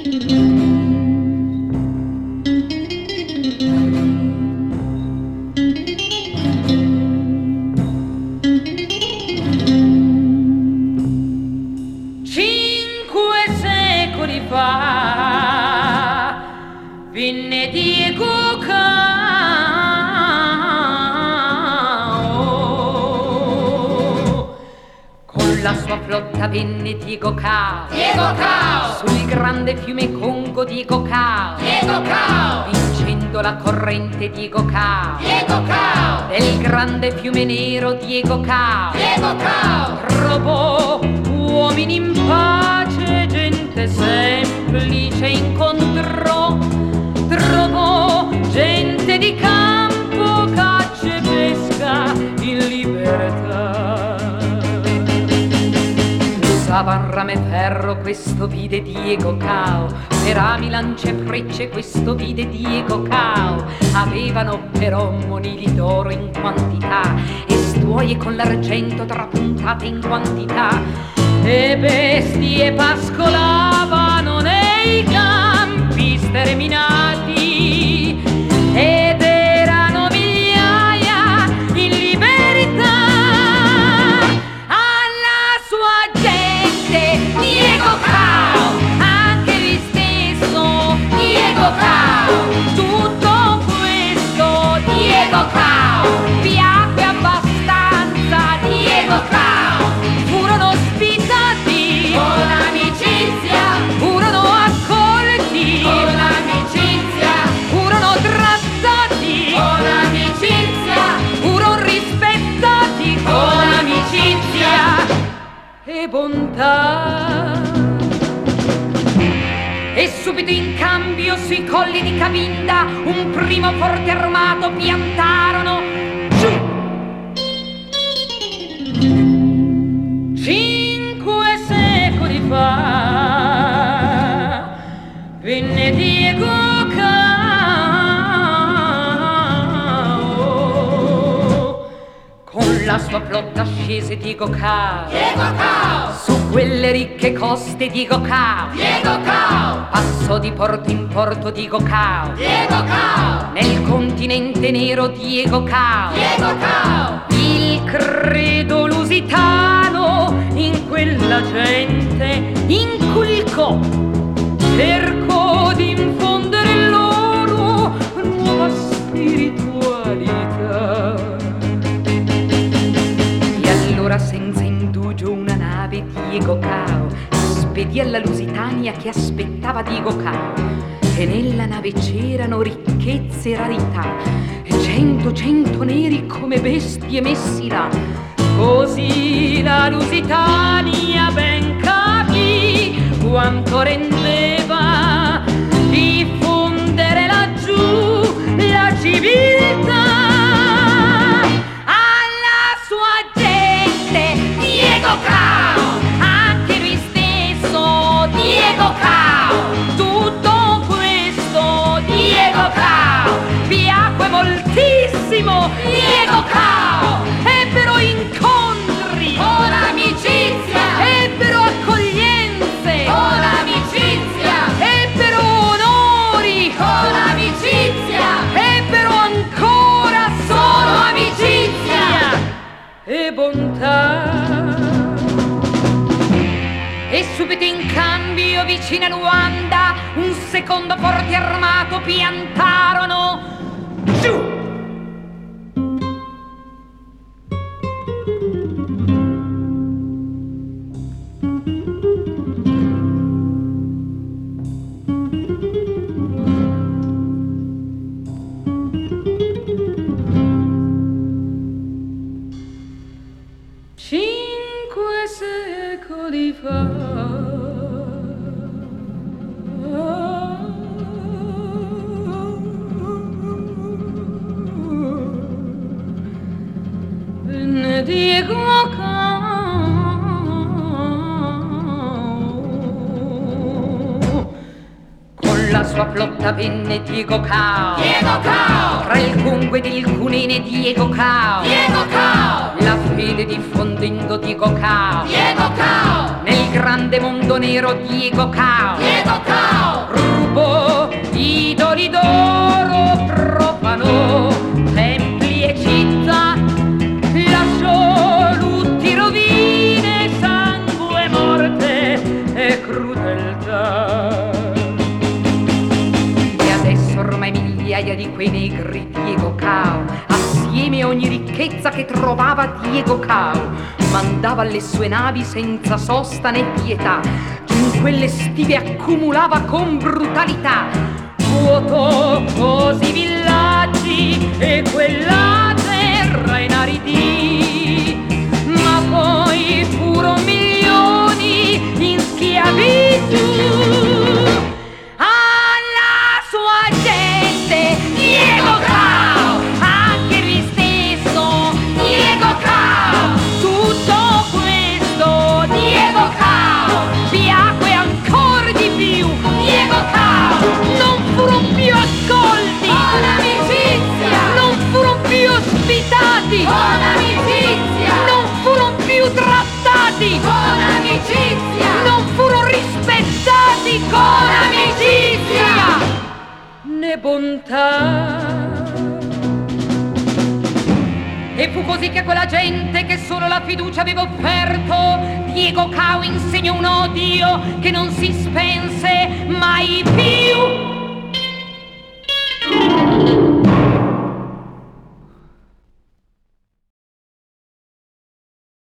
Venne Diego Cao, con la sua flotta venne Diego Cao, sul grande fiume Congo Diego Cao, vincendo la corrente Diego Cao, nel grande fiume nero Diego Cao, trovò uomini in pace, gente semplice incontrò, trovò gente di campo, caccia e pesca in libertà. Usavan rame e ferro, questo vide Diego Cao, per rami, lance e frecce, questo vide Diego Cao. Avevano però monili d'oro in quantità e stuoie con l'argento trapuntate in quantità, e bestie pascolavano nei campi sterminati, ed erano migliaia in libertà. Alla sua gente Diego Cao, anche lui stesso Diego Cao, tutto questo Diego Cao, piacque abbastanza Diego Cao. Furono ospitati con amicizia, furono accolti con amicizia, furono trattati con amicizia, furono rispettati con amicizia e bontà. E subito in cambio sui colli di Cabinda un primo forte armato piantarono giù. 5 secoli fa venne Diego Cao, con la sua flotta scese Diego Cao, su quelle ricche coste Diego Cao, passò di porto in porto Diego Cao, nel continente nero Diego Cao, il credo lusitano in quella gente inculcò, cercò di infondere loro nuova spiritualità. E allora senza indugio una nave Diego Cao spedì alla Lusitania che aspettava Diego Cao, e nella nave c'erano ricchezze e rarità, e 100 neri come bestie messi là. Così la Lusitania ben capì quanto rendeva diffondere laggiù la civiltà. Alla sua gente Diego Cao, anche lui stesso Diego Cao, tutto questo Diego Cao, piacque moltissimo Diego Cao. Ebbero incontri con amicizia, ebbero accoglienze con amicizia, ebbero onori con amicizia, ebbero ancora solo amicizia e bontà. E subito in cambio vicino a Luanda un secondo forte armato piantarono giù. Diego Cao, con la sua flotta venne Diego Cao, tra il Congo ed il Cunene Diego Cao, la fede diffondendo Diego Cao, nel grande mondo nero Diego Cao, d'oro profanò templi e città, lasciò lutti, rovine, sangue, morte e crudeltà. E adesso ormai migliaia di quei negri Diego Cao, assieme a ogni ricchezza che trovava Diego Cao, mandava alle sue navi senza sosta né pietà, giù in quelle stive accumulava con brutalità. Vuotò così villaggi e quella terra inaridì, ma poi furono milioni in schiavitù. Alla sua gente Diego Cao, anche lui stesso Diego Cao, tutto questo Diego Cao piacque ancora di più. Diego Cao non furono più accolti con amicizia, non furono più ospitati con amicizia, non furono più trattati con amicizia, non furono rispettati con amicizia né bontà. E fu così che a quella gente che solo la fiducia aveva offerto, Diego Cao insegnò un odio che non si spense mai più.